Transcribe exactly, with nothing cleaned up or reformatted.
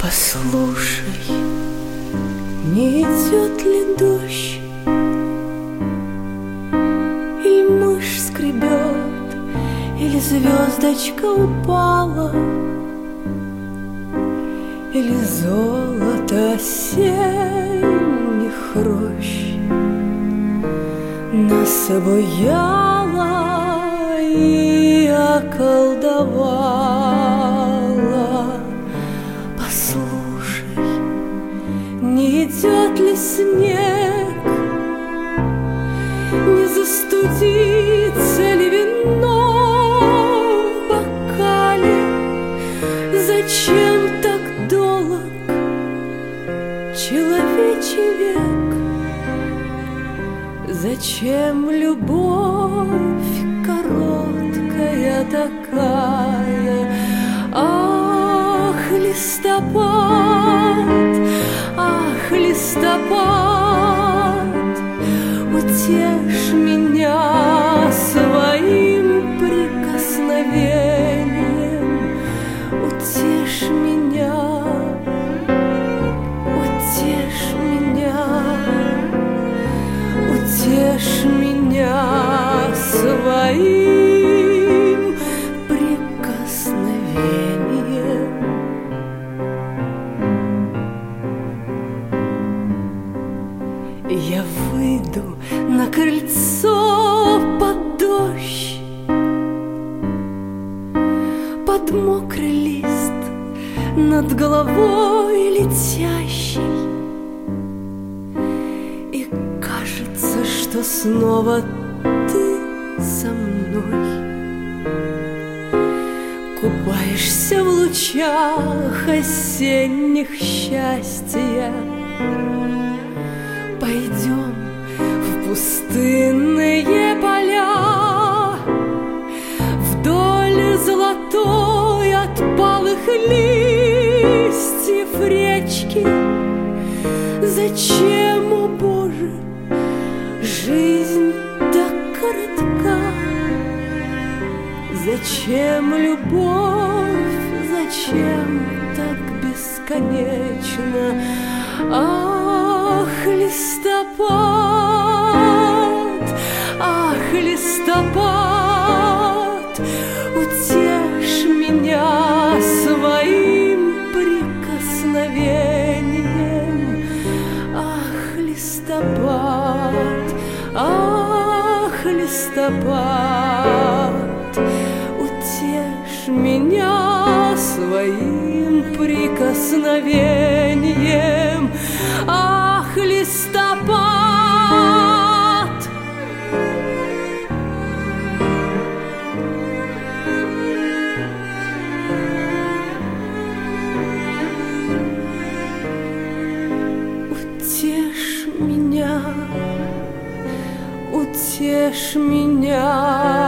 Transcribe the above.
Послушай, не идет ли дождь, или мышь скребет, или звездочка упала, или золото осенних рощ нас обуяла и околдовала. Послушай, не идет ли снег, не застудится ли вино в бокале? Зачем так долг человечий век? Зачем любовь короткая такая? Ах, листопад, ах, листопад, утешь меня своим прикосновением, утешь меня, утешь меня, утешь меня своим прикосновением. Я выйду на крыльцо под дождь, под мокрый лист над головой летящий, и кажется, что снова ты со мной купаешься в лучах осенних счастья. Пойдем в пустынные поля, вдоль золотой от палых листьев речки. Зачем, о Боже, жизнь так коротка? Зачем любовь, зачем так бесконечно? Ах, листопад, ах, листопад, утешь меня своим прикосновением. Ах, листопад, ах, листопад, утешь меня своим прикосновением. Ах, листопад! Утешь меня, утешь меня.